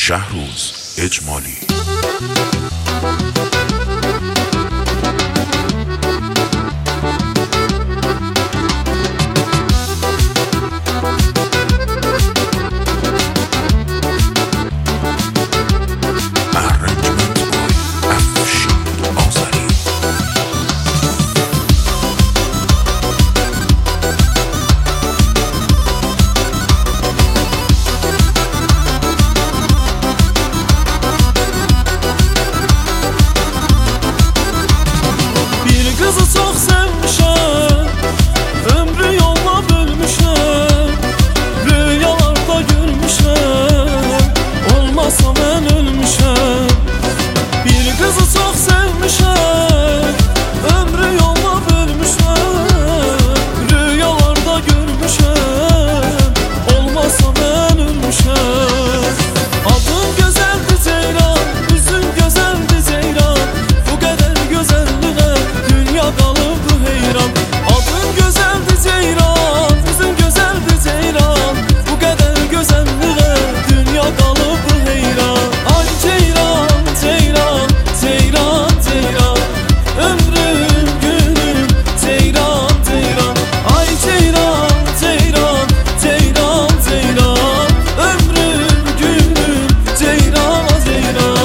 شهروز اجمالی. Kızı çok sevmişəm, ömrü yolla bölmüşəm, rüyalarda görmüşəm, olmasa mən ölmüşəm. Bir kızı çok sevmişəm, ömrü yolla bölmüşəm, rüyalarda görmüşəm, olmasa mən ölmüşəm. Adın gözəldir Ceyran, üzün gözəldir Ceyran, bu qədər gözəlliğə dünya kalıbdı heyran. Adın gözəldir Ceyran, üzün gözəldir Ceyran, bu qədər gözəlliğə dünya kalıbdı heyran. Ay Ceyran, Ceyran, Ceyran, Ceyran, ömrüm günüm Ceyran, Ceyran. Ay Ceyran, Ceyran, Ceyran, Ceyran, ömrüm günüm Ceyran, Ceyran.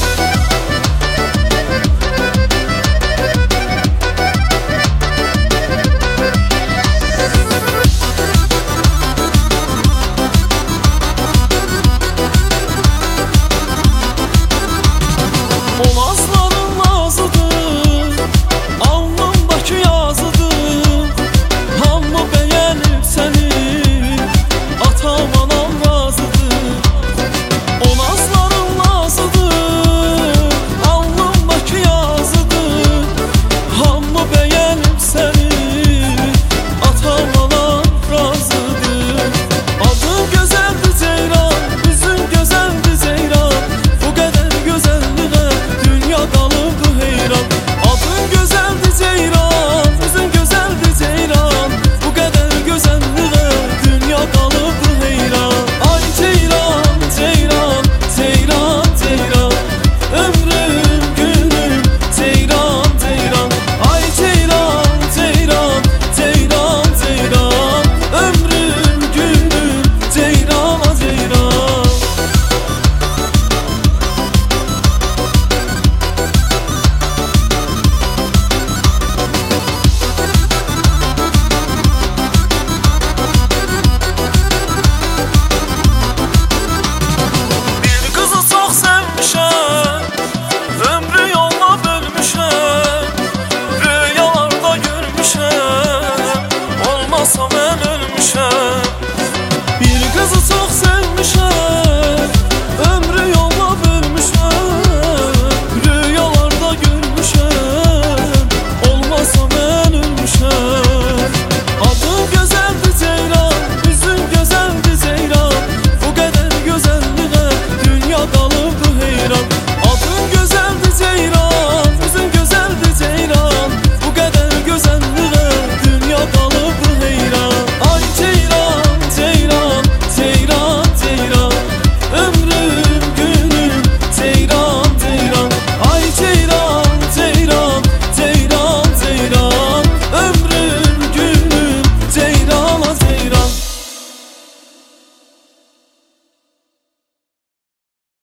Olazların nazıdır, alnımdaki yazıdır, hamı beğenib səni, atam anam razıdır. Olazların nazıdır, alnımdaki yazıdır, hamı beğenib səni, atam anam razıdır. Adın gözəldir Ceyran, üzün gözəldir Ceyran, bu qədər gözəlliğə dünya kalıbdı heyran. Adın gözəldir Ceyran, üzün gözəldir Ceyran, bu qədər gözəlliğə dünya kalıbdı heyran. Ay Ceyran, Ceyran, Ceyran, Ceyran, ömrüm günüm Ceyran, Ceyran. Ay Ceyran, Ceyran, Ceyran, Ceyran, ömrüm günüm Ceyran, Ceyran. Bir kızı çok sevmişəm, ömrü yolla bölmüşəm, rüyalarda görmüşəm, olmasa mən ölmüşəm. Bir kızı çok sevmişəm,